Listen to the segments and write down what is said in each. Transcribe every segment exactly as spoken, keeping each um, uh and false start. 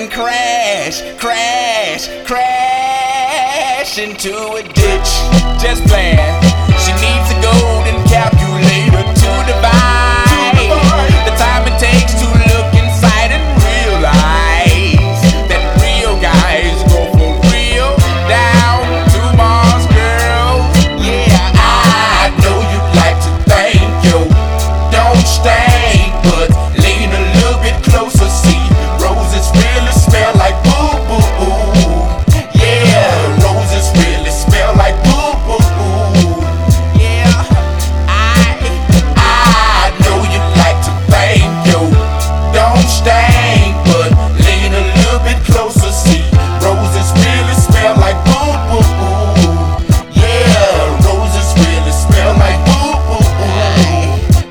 and crash, crash, crash into a ditch. Just plan. She needs a golden calculator to divide the time it takes to look inside and realize that real guys go for real down to Mars, girl. Yeah, I know you like to think you don't stink, but lean a little bit closer. See, roses really smell like boo boo boo. Yeah, roses really smell like boo boo boo. Yeah, I I know you like to think you don't stink, but lean a little bit closer. See, roses really smell like boo boo boo. Yeah, roses really smell like boo boo boo.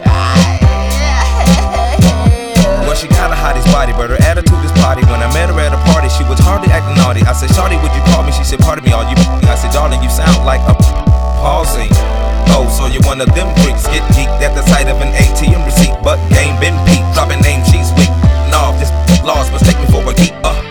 Well, she kinda hot his body, but her attitude is potty. When I met her at a party, she was hardly acting naughty. I said, Shawty, would you call me? She said, pardon me, are you? I said, darling, you sound like a palsy. Oh, so you're one of them freaks, get geeked at the sight of an A T M receipt, but game been peaked, dropping names, she's weak. Nah, this lost, mistake me for a geek. Uh,